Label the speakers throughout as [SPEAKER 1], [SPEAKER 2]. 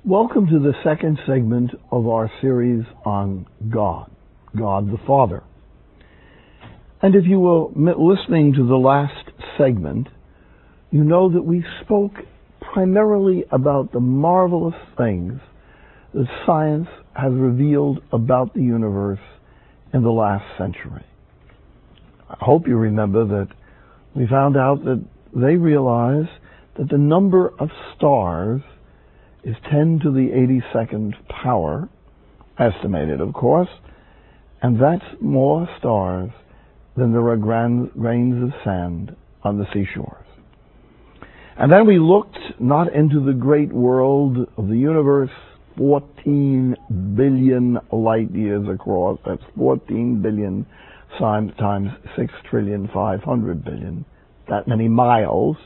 [SPEAKER 1] Welcome to the second segment of our series on God the Father. And if you were listening to the last segment, you know that we spoke primarily about the marvelous things that science has revealed about the universe in the last century. I hope you remember that we found out that they realize that the number of stars is 10 to the 82nd power, estimated of course, and that's more stars than there are grains of sand on the seashores. And then we looked not into the great world of the universe, 14 billion light years across, that's 14 billion times 6,500,000,000,000, that many miles.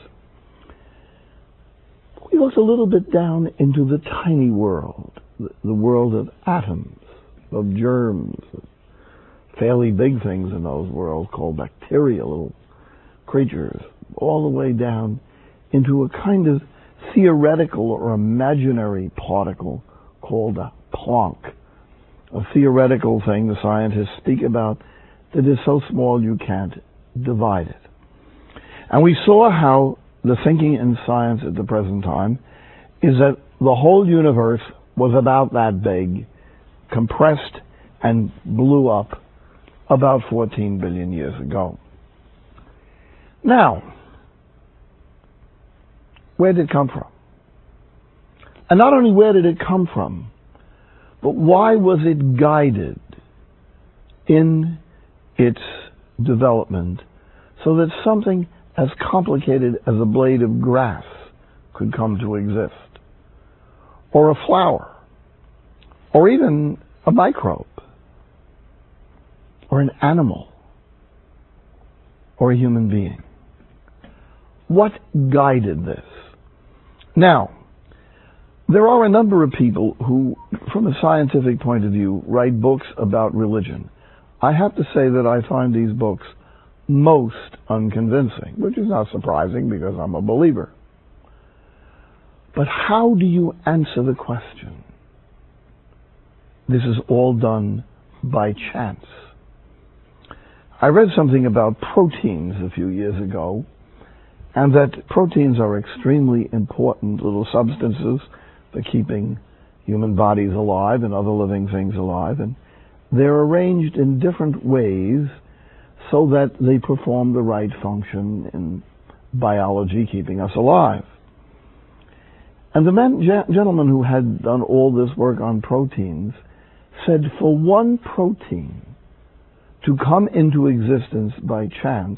[SPEAKER 1] We looked a little bit down into the tiny world, the world of atoms, of germs, fairly big things in those worlds called bacteria, little creatures, all the way down into a kind of theoretical or imaginary particle called a Planck, a theoretical thing the scientists speak about that is so small you can't divide it. And we saw how the thinking in science at the present time is that the whole universe was about that big, compressed and blew up about 14 billion years ago. Now, where did it come from? And not only where did it come from, but why was it guided in its development so that something as complicated as a blade of grass could come to exist, or a flower, or even a microbe, or an animal, or a human being? What guided this? Now, there are a number of people who, from a scientific point of view, write books about religion. I have to say that I find these books most unconvincing, which is not surprising because I'm a believer. But how do you answer the question? This is all done by chance. I read something about proteins a few years ago, and that proteins are extremely important little substances for keeping human bodies alive and other living things alive, and they're arranged in different ways so that they perform the right function in biology, keeping us alive. And the gentleman who had done all this work on proteins said for one protein to come into existence by chance,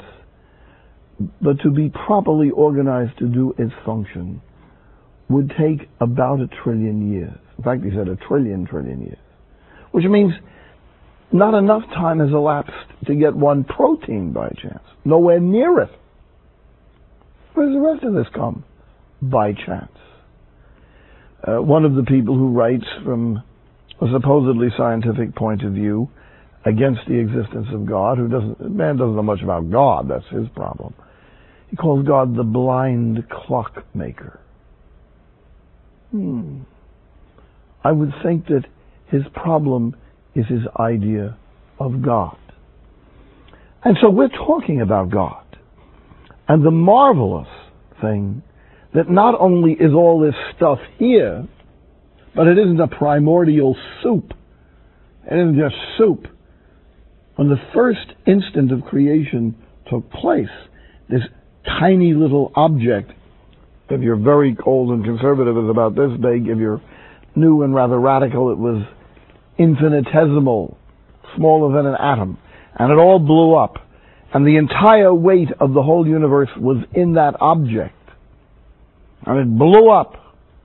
[SPEAKER 1] but to be properly organized to do its function, would take about 1 trillion years. In fact, he said 1 trillion years, which means not enough time has elapsed to get one protein by chance. Nowhere near it. Where does the rest of this come? By chance. One of the people who writes from a supposedly scientific point of view against the existence of God, man doesn't know much about God, that's his problem. He calls God the blind clockmaker. I would think that his problem is his idea of God. And so we're talking about God. And the marvelous thing that not only is all this stuff here, but it isn't a primordial soup. It isn't just soup. When the first instant of creation took place, this tiny little object, if you're very cold and conservative, is about this big. If you're new and rather radical, it was infinitesimal, smaller than an atom. And it all blew up. And the entire weight of the whole universe was in that object. And it blew up.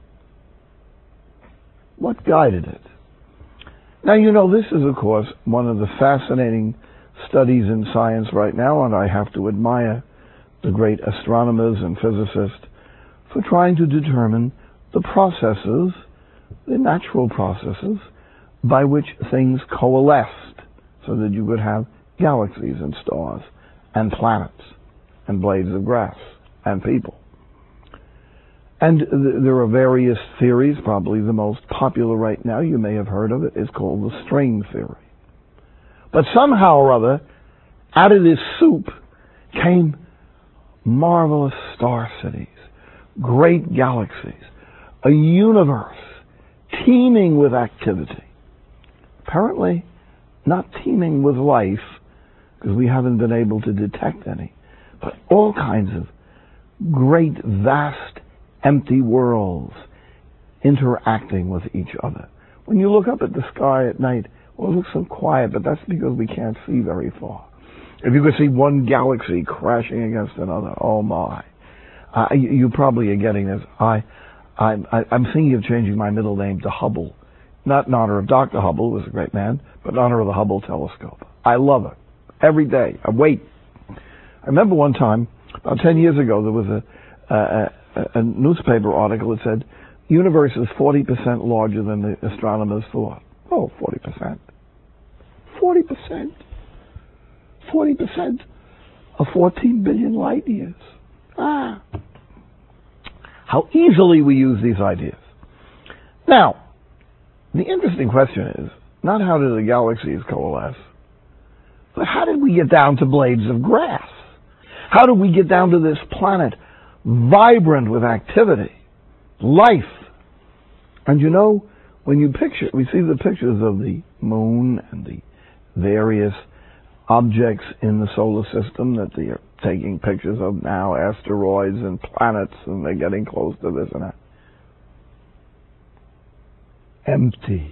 [SPEAKER 1] What guided it? Now, you know, this is, of course, one of the fascinating studies in science right now, and I have to admire the great astronomers and physicists for trying to determine the processes, the natural processes, by which things coalesced so that you could have galaxies and stars and planets and blades of grass and people. And there are various theories. Probably the most popular right now, you may have heard of it, is called the string theory. But somehow or other, out of this soup came marvelous star cities, great galaxies, a universe teeming with activity. Apparently not teeming with life, because we haven't been able to detect any, but all kinds of great, vast, empty worlds interacting with each other. When you look up at the sky at night, well, it looks so quiet, but that's because we can't see very far. If you could see one galaxy crashing against another, oh my. You probably are getting this. I'm thinking of changing my middle name to Hubble. Not in honor of Dr. Hubble, who was a great man, but in honor of the Hubble telescope. I love it. Every day. I wait. I remember one time, about 10 years ago, there was a newspaper article that said, universe is 40% larger than the astronomers thought. Oh, 40%. 40%. 40% of 14 billion light years. How easily we use these ideas. Now, the interesting question is, not how did the galaxies coalesce, but how did we get down to blades of grass? How did we get down to this planet vibrant with activity, life? And you know, when you picture, we see the pictures of the moon and the various objects in the solar system that they are taking pictures of now, asteroids and planets, and they're getting close to this and that. Empty.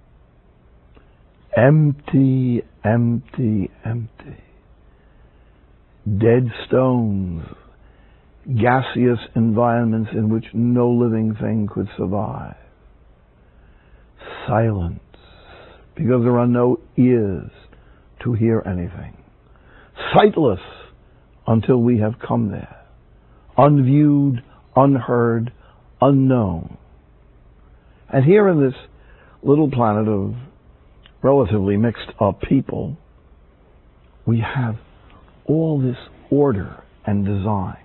[SPEAKER 1] Empty, empty, empty. Dead stones, gaseous environments in which no living thing could survive. Silence, because there are no ears to hear anything. Sightless until we have come there. Unviewed, unheard, unknown. And here in this little planet of relatively mixed up people, we have all this order and design.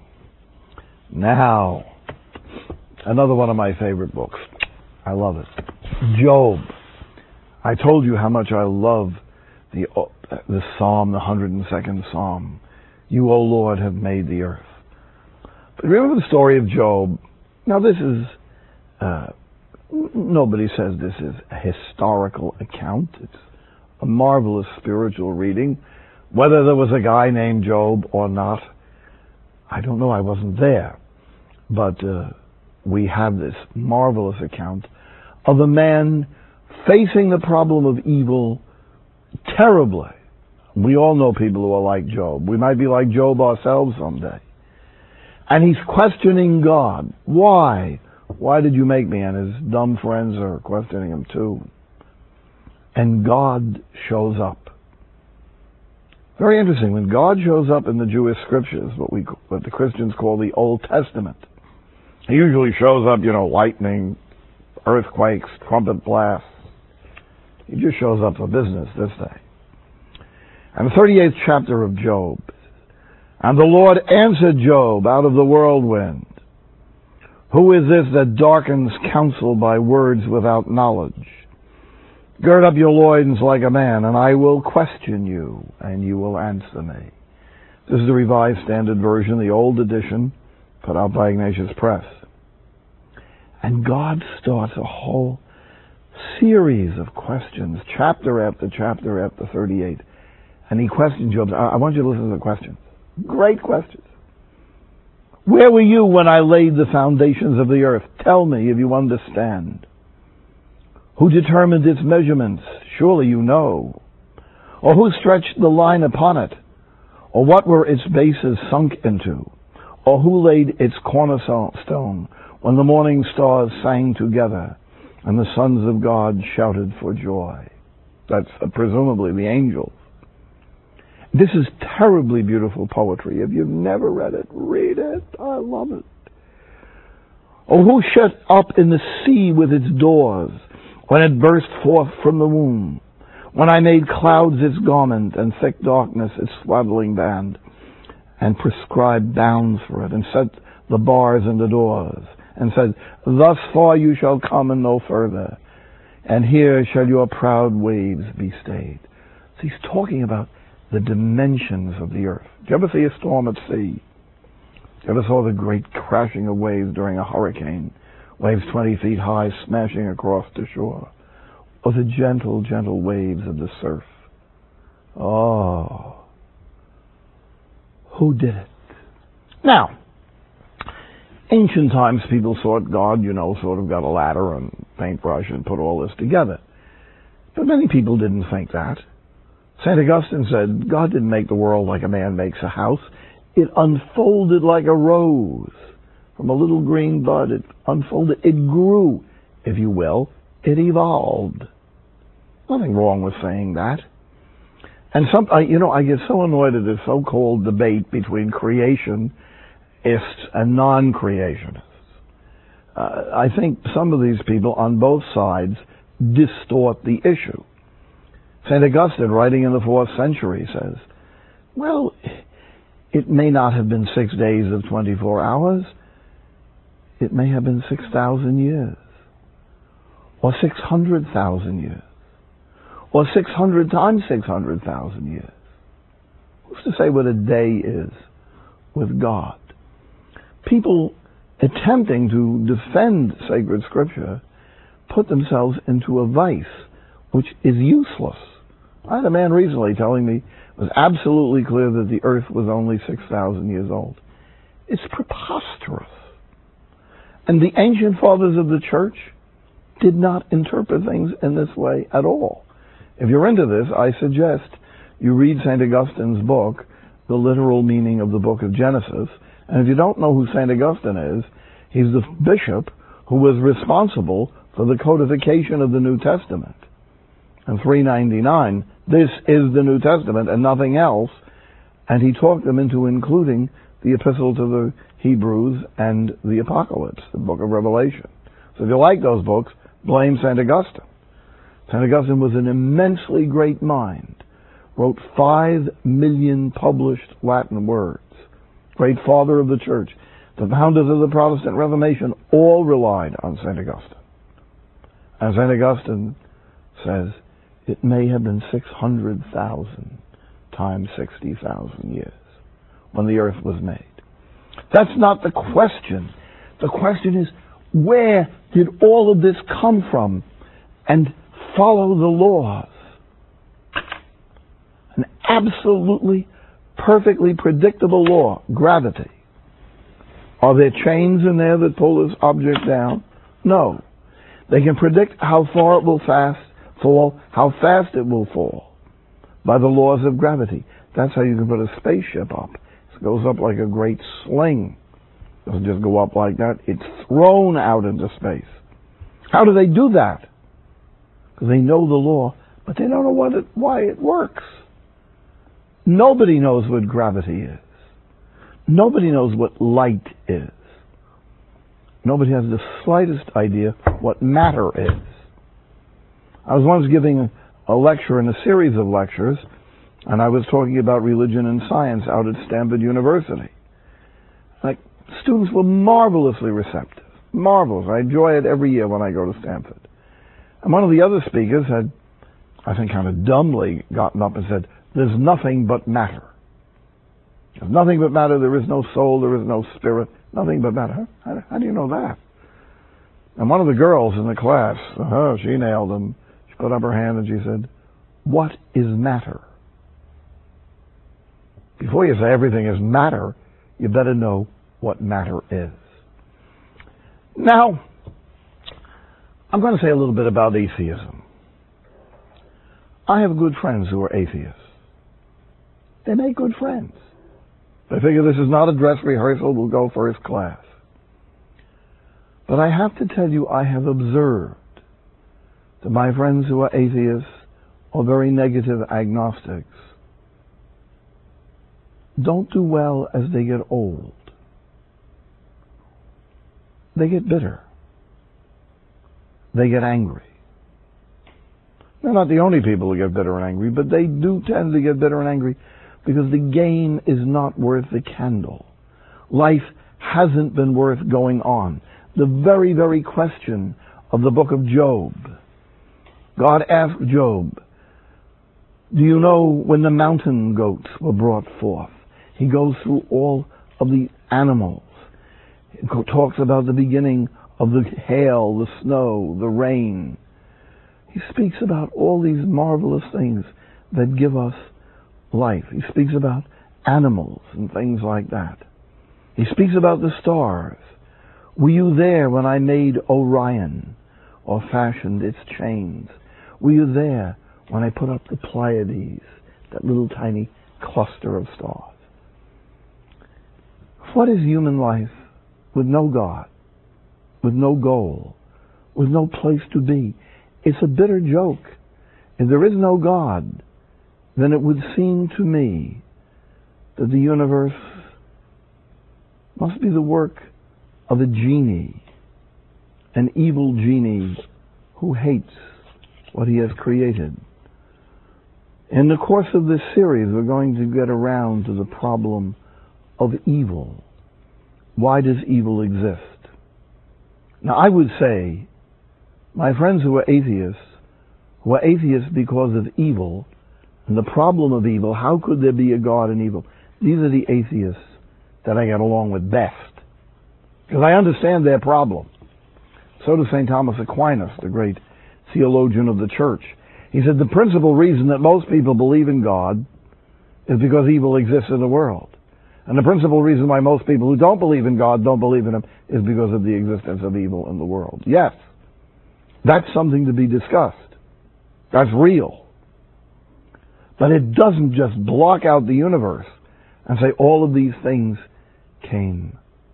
[SPEAKER 1] Now, another one of my favorite books. I love it. Job. I told you how much I love the Psalm, the 102nd Psalm. You, O Lord, have made the earth. But remember the story of Job. Now this is, nobody says this is a historical account. It's a marvelous spiritual reading. Whether there was a guy named Job or not, I don't know, I wasn't there. But we have this marvelous account of a man facing the problem of evil terribly. We all know people who are like Job. We might be like Job ourselves someday. And he's questioning God. Why? Why did you make me? And his dumb friends are questioning him too. And God shows up. Very interesting. When God shows up in the Jewish scriptures, what the Christians call the Old Testament, he usually shows up, lightning, earthquakes, trumpet blasts. He just shows up for business this day. And the 38th chapter of Job. And the Lord answered Job out of the whirlwind. Who is this that darkens counsel by words without knowledge? Gird up your loins like a man, and I will question you, and you will answer me. This is the Revised Standard Version, the old edition, put out by Ignatius Press. And God starts a whole series of questions, chapter after chapter after 38. And he questions Job. I want you to listen to the questions. Great questions. Where were you when I laid the foundations of the earth? Tell me if you understand. Who determined its measurements? Surely you know. Or who stretched the line upon it? Or what were its bases sunk into? Or who laid its cornerstone when the morning stars sang together and the sons of God shouted for joy? That's presumably the angels. This is terribly beautiful poetry. If you've never read it, read it. I love it. Or who shut up in the sea with its doors when it burst forth from the womb? When I made clouds its garment and thick darkness its swaddling band, and prescribed bounds for it, and set the bars and the doors, and said, thus far you shall come and no further, and here shall your proud waves be stayed. So he's talking about the dimensions of the earth. Did you ever see a storm at sea? You ever saw the great crashing of waves during a hurricane? Waves 20 feet high smashing across the shore. Or the gentle, gentle waves of the surf. Oh. Who did it? Now, ancient times people thought God, sort of got a ladder and paintbrush and put all this together. But many people didn't think that. St. Augustine said, God didn't make the world like a man makes a house. It unfolded like a rose. From a little green bud, it unfolded. It grew, if you will. It evolved. Nothing wrong with saying that. And I get so annoyed at this so-called debate between creationists and non-creationists. I think some of these people on both sides distort the issue. St. Augustine, writing in the 4th century, says, well, it may not have been 6 days of 24 hours. It may have been 6,000 years, or 600,000 years, or 600 times 600,000 years. Who's to say what a day is with God? People attempting to defend sacred scripture put themselves into a vice which is useless. I had a man recently telling me it was absolutely clear that the earth was only 6,000 years old. It's preposterous. And the ancient fathers of the church did not interpret things in this way at all. If you're into this, I suggest you read St. Augustine's book, The Literal Meaning of the Book of Genesis. And if you don't know who St. Augustine is, he's the bishop who was responsible for the codification of the New Testament. In 399, this is the New Testament and nothing else. And he talked them into including the Epistle to the Hebrews and the Apocalypse, the book of Revelation. So if you like those books, blame St. Augustine. St. Augustine was an immensely great mind, wrote 5 million published Latin words, great father of the church. The founders of the Protestant Reformation all relied on St. Augustine. And St. Augustine says, it may have been 600,000 times 60,000 years when the earth was made. That's not the question. The question is, where did all of this come from? And follow the laws. An absolutely, perfectly predictable law, gravity. Are there chains in there that pull this object down? No. They can predict how far it will fall, how fast it will fall, by the laws of gravity. That's how you can put a spaceship up. It goes up like a great sling. It doesn't just go up like that. It's thrown out into space. How do they do that? Because they know the law, but they don't know why it works. Nobody knows what gravity is. Nobody knows what light is. Nobody has the slightest idea what matter is. I was once giving a lecture in a series of lectures, and I was talking about religion and science out at Stanford University. Students were marvelously receptive. Marvelous. I enjoy it every year when I go to Stanford. And one of the other speakers had, I think kind of dumbly, gotten up and said, there's nothing but matter. There's nothing but matter. There is no soul. There is no spirit. Nothing but matter. How do you know that? And one of the girls in the class, she nailed him. She put up her hand and she said, what is matter? Before you say everything is matter, you better know what matter is. Now, I'm going to say a little bit about atheism. I have good friends who are atheists. They make good friends. They figure this is not a dress rehearsal, we'll go first class. But I have to tell you, I have observed that my friends who are atheists or very negative agnostics don't do well as they get old. They get bitter. They get angry. They're not the only people who get bitter and angry, but they do tend to get bitter and angry because the game is not worth the candle. Life hasn't been worth going on. the very, very question of the book of Job. God asked Job, do you know when the mountain goats were brought forth? He goes through all of the animals. He talks about the beginning of the hail, the snow, the rain. He speaks about all these marvelous things that give us life. He speaks about animals and things like that. He speaks about the stars. Were you there when I made Orion or fashioned its chains? Were you there when I put up the Pleiades, that little tiny cluster of stars? What is human life with no God, with no goal, with no place to be? It's a bitter joke. If there is no God, then it would seem to me that the universe must be the work of a genie, an evil genie who hates what he has created. In the course of this series, we're going to get around to the problem of evil. Why does evil exist? Now, I would say, my friends who are atheists because of evil, and the problem of evil, how could there be a God in evil? These are the atheists that I get along with best, because I understand their problem. So does St. Thomas Aquinas, the great theologian of the church. He said the principal reason that most people believe in God is because evil exists in the world. And the principal reason why most people who don't believe in God don't believe in Him is because of the existence of evil in the world. Yes, that's something to be discussed. That's real. But it doesn't just block out the universe and say all of these things came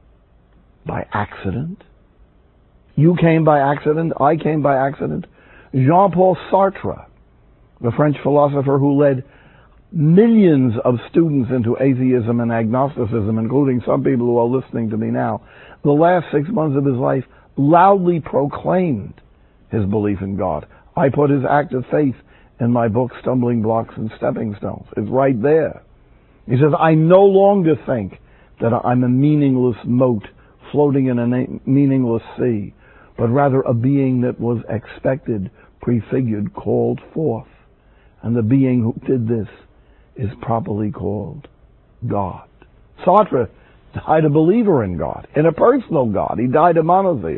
[SPEAKER 1] by accident. You came by accident. I came by accident. Jean-Paul Sartre, the French philosopher who led millions of students into atheism and agnosticism, including some people who are listening to me now, the last 6 months of his life loudly proclaimed his belief in God. I put his act of faith in my book, Stumbling Blocks and Stepping Stones. It's right there. He says, I no longer think that I'm a meaningless mote floating in a meaningless sea, but rather a being that was expected, prefigured, called forth. And the being who did this is properly called God. Sartre died a believer in God, in a personal God. He died a monotheist.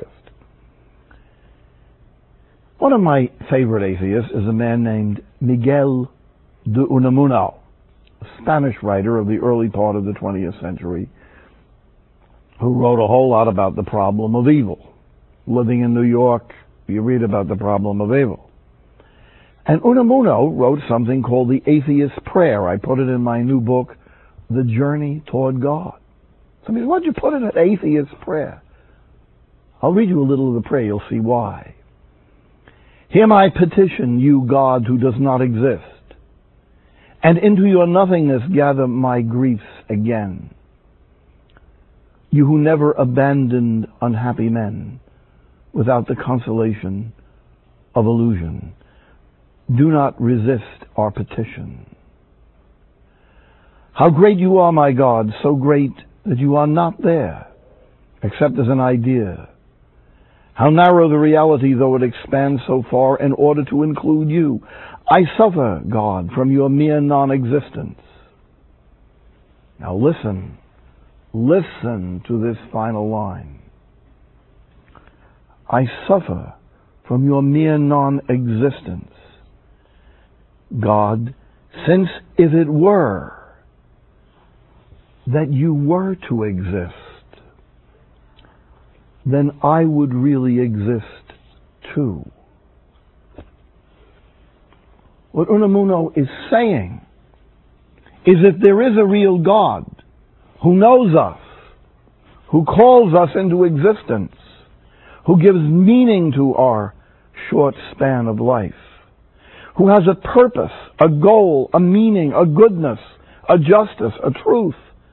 [SPEAKER 1] One of my favorite atheists is a man named Miguel de Unamuno, a Spanish writer of the early part of the 20th century, who wrote a whole lot about the problem of evil. Living in New York, you read about the problem of evil. And Unamuno wrote something called the Atheist Prayer. I put it in my new book, The Journey Toward God. Somebody said, why'd you put it in Atheist Prayer? I'll read you a little of the prayer, you'll see why. Hear my petition, you God who does not exist, and into your nothingness gather my griefs again. You who never abandoned unhappy men without the consolation of illusion, do not resist our petition. How great you are, my God, so great that you are not there, except as an idea. How narrow the reality, though it expands so far in order to include you. I suffer, God, from your mere non-existence. Now listen to this final line. I suffer from your mere non-existence. God, since if it were that you were to exist, then I would really exist too. What Unamuno is saying is that there is a real God who knows us, who calls us into existence, who gives meaning to our short span of life, who has a purpose, a goal, a meaning, a goodness, a justice, a truth.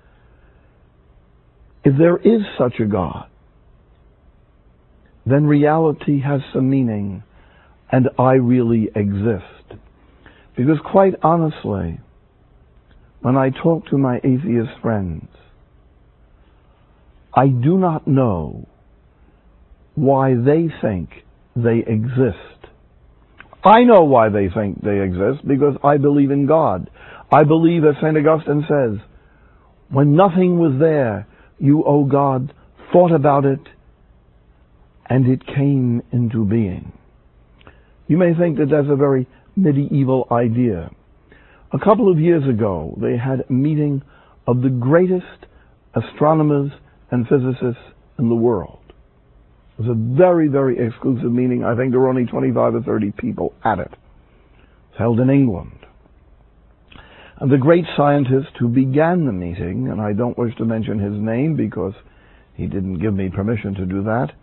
[SPEAKER 1] If there is such a God, then reality has some meaning, and I really exist. Because quite honestly, when I talk to my atheist friends, I do not know why they think they exist. I know why they think they exist, because I believe in God. I believe, as St. Augustine says, when nothing was there, you, O God, thought about it, and it came into being. You may think that that's a very medieval idea. A couple of years ago, they had a meeting of the greatest astronomers and physicists in the world. It was a very, very exclusive meeting. I think there were only 25 or 30 people at it. It was held in England. And the great scientist who began the meeting, and I don't wish to mention his name because he didn't give me permission to do that,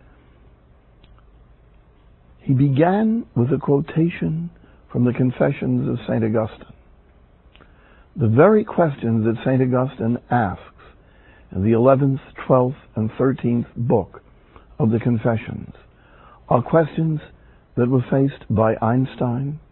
[SPEAKER 1] he began with a quotation from the Confessions of St. Augustine. The very questions that St. Augustine asks in the 11th, 12th, and 13th book of the Confessions are questions that were faced by Einstein,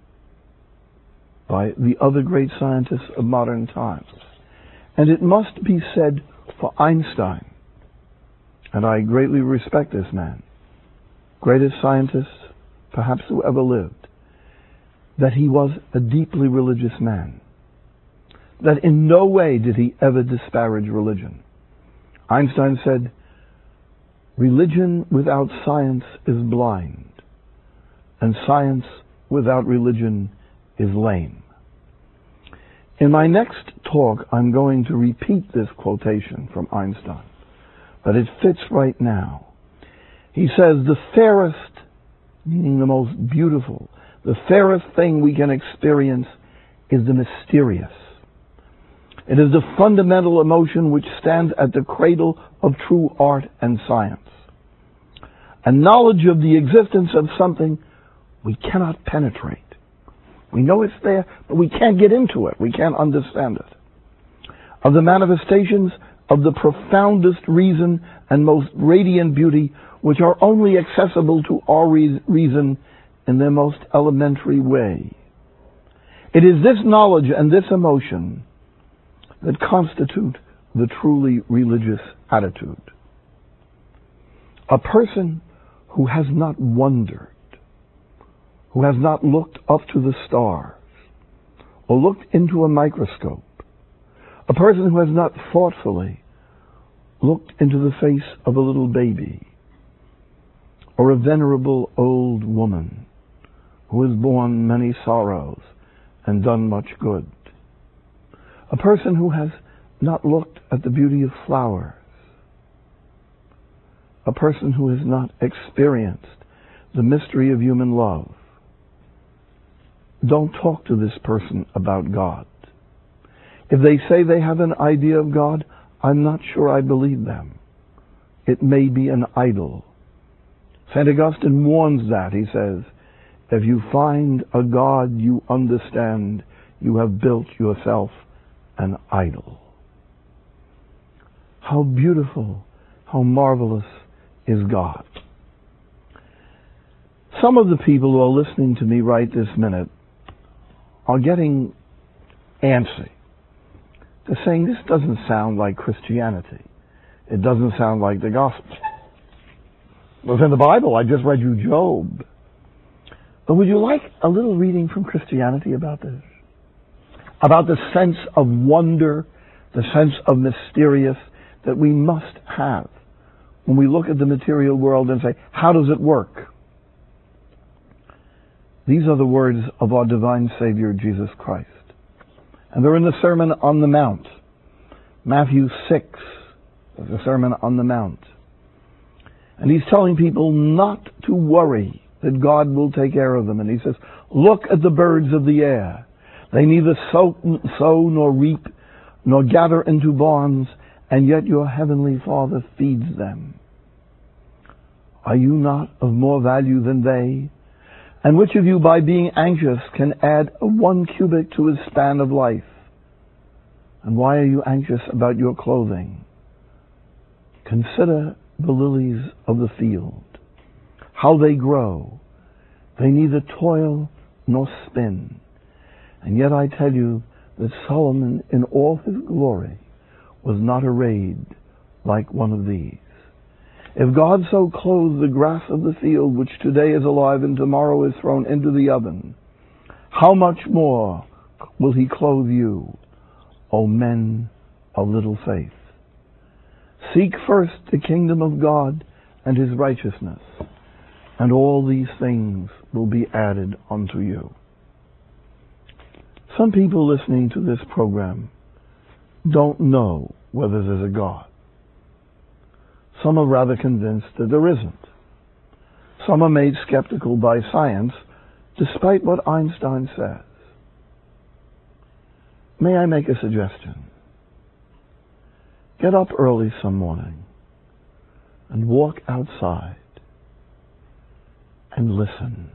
[SPEAKER 1] by the other great scientists of modern times. And it must be said for Einstein, and I greatly respect this man, greatest scientist perhaps who ever lived, that he was a deeply religious man, that in no way did he ever disparage religion. Einstein said, "Religion without science is blind, and science without religion is lame." In my next talk, I'm going to repeat this quotation from Einstein, but it fits right now. He says, the fairest, meaning the most beautiful, the fairest thing we can experience is the mysterious. It is the fundamental emotion which stands at the cradle of true art and science. A knowledge of the existence of something we cannot penetrate. We know it's there, but we can't get into it. We can't understand it. Of the manifestations of the profoundest reason and most radiant beauty, which are only accessible to our reason in their most elementary way. It is this knowledge and this emotion that constitute the truly religious attitude. A person who has not wondered, who has not looked up to the stars, or looked into a microscope, a person who has not thoughtfully looked into the face of a little baby, or a venerable old woman who has borne many sorrows and done much good, a person who has not looked at the beauty of flowers, a person who has not experienced the mystery of human love. Don't talk to this person about God. If they say they have an idea of God, I'm not sure I believe them. It may be an idol. St. Augustine warns that. He says, if you find a God you understand, you have built yourself an idol. How beautiful, how marvelous is God. Some of the people who are listening to me right this minute are getting antsy. They're saying, this doesn't sound like Christianity. It doesn't sound like the gospel. It was in the Bible. I just read you Job. But would you like a little reading from Christianity about this? About the sense of wonder, the sense of mysterious that we must have when we look at the material world and say, how does it work? These are the words of our divine Savior, Jesus Christ. And they're in the Sermon on the Mount. Matthew 6, the Sermon on the Mount. And he's telling people not to worry, that God will take care of them. And he says, look at the birds of the air. They neither sow nor reap nor gather into barns, and yet your heavenly Father feeds them. Are you not of more value than they? And which of you, by being anxious, can add 1 cubit to his span of life? And why are you anxious about your clothing? Consider the lilies of the field, how they grow. They neither toil nor spin. And yet I tell you that Solomon in all his glory was not arrayed like one of these. If God so clothe the grass of the field, which today is alive and tomorrow is thrown into the oven, how much more will he clothe you, O men of little faith? Seek first the kingdom of God and his righteousness, and all these things will be added unto you. Some people listening to this program don't know whether there's a God. Some are rather convinced that there isn't. Some are made skeptical by science, despite what Einstein says. May I make a suggestion? Get up early some morning and walk outside and listen.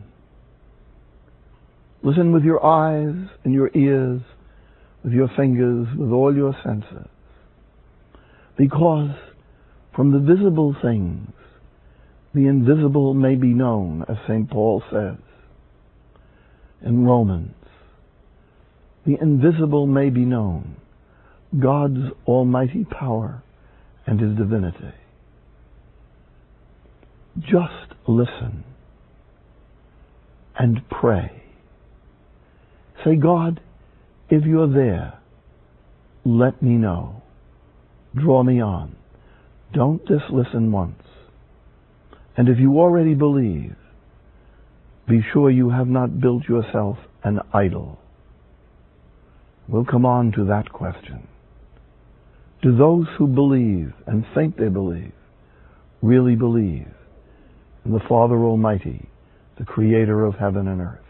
[SPEAKER 1] Listen with your eyes and your ears, with your fingers, with all your senses. Because from the visible things, the invisible may be known, as St. Paul says in Romans. The invisible may be known, God's almighty power and his divinity. Just listen and pray. Say, God, if you're there, let me know. Draw me on. Don't just listen once. And if you already believe, be sure you have not built yourself an idol. We'll come on to that question. Do those who believe and think they believe really believe in the Father Almighty, the Creator of heaven and earth?